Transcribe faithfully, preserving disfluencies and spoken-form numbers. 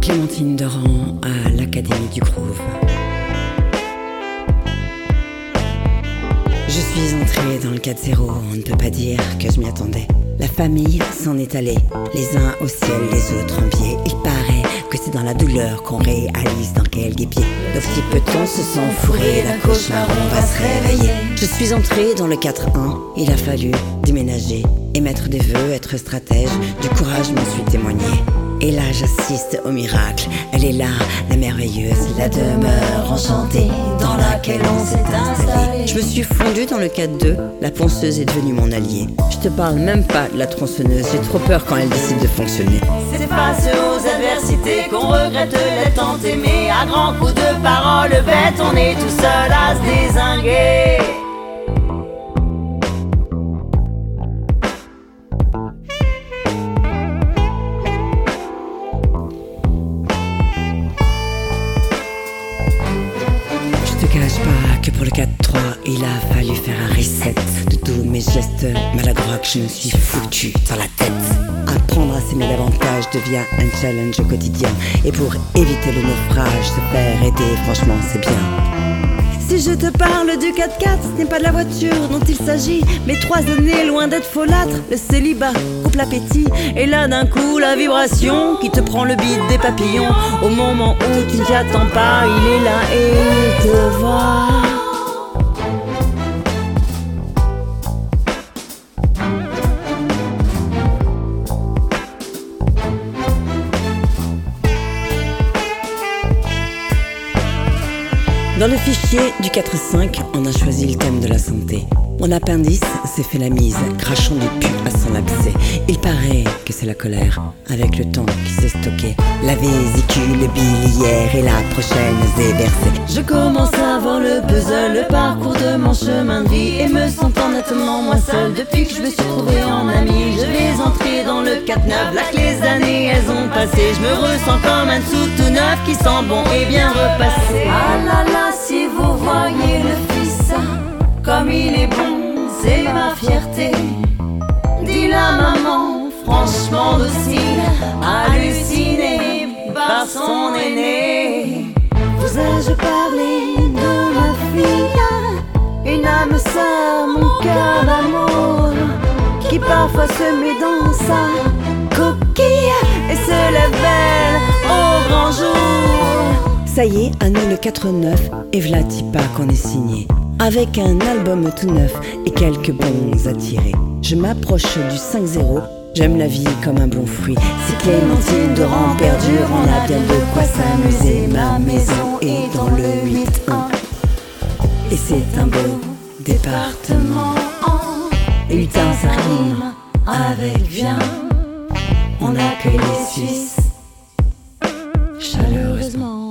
Clémentine Doran à l'Académie du Groove. Je suis entrée dans le quatre zéro, on ne peut pas dire que je m'y attendais. La famille s'en est allée, les uns au ciel, les autres en biais. Il paraît que c'est dans la douleur qu'on réalise dans quel guépier d'offy peut-on se sent fourré, d'un cauchemar on va se réveiller. Je suis entrée dans le quatre un, il a fallu déménager, émettre des vœux, être stratège, du courage m'en suis témoigné. Et là j'assiste au miracle, elle est là, la merveilleuse, la demeure enchantée dans laquelle on s'est installé. Je me suis fondue dans le quatre deux, la ponceuse est devenue mon allié. Je te parle même pas de la tronçonneuse, j'ai trop peur quand elle décide de fonctionner. C'est face aux adversités qu'on regrette d'être tant aimé. À grands coups de paroles bêtes, on est tout seul à se dézinguer. Je te cache pas que pour le quatre trois, il a fallu faire un reset de tous mes gestes maladroits que je me suis foutu dans la tête. Apprendre à s'aimer davantage devient un challenge au quotidien. Et pour éviter le naufrage, se faire aider, franchement c'est bien. Si je te parle du quatre quatre, ce n'est pas de la voiture dont il s'agit, mais trois années loin d'être folâtre, le célibat coupe l'appétit. Et là d'un coup la vibration qui te prend le bide des papillons. Au moment où tu ne t'y attends pas, il est là et il te voit. Dans le fichier du quatre cinq, on a choisi le thème de la santé. Mon appendice s'est fait la mise, crachant du pu à son abcès. Il paraît que c'est la colère, avec le temps qui s'est stocké. La vésicule biliaire et la prochaine est versée. Je commence à voir le puzzle, le parcours de mon chemin de vie, et me sentant nettement moins seul depuis que je me suis trouvé en ami. Je vais entrer dans le quatre neuf, là que les années elles ont passé. Je me ressens comme un dessous tout neuf qui sent bon et bien repassé. Ah là là, si vous voyez le fils, comme il est bon, c'est ma fierté. Dis la maman, franchement docile, hallucinée par son aîné. Vous ai-je parlé de ma fille, une âme sœur, mon cœur d'amour, qui parfois se met dans sa coquille et se lève belle au grand jour. Ça y est, année le quatre neuf, et v'là Tipa qu'on est signé. Avec un album tout neuf et quelques bons à tirer. Je m'approche du cinq zéro, j'aime la vie comme un bon fruit. C'est Clémentine Doran perdure, on a bien de quoi s'amuser. Ma maison est dans le huit un, et c'est un beau département. Et putain ça rime avec viens, on accueille les Suisses chaleureusement.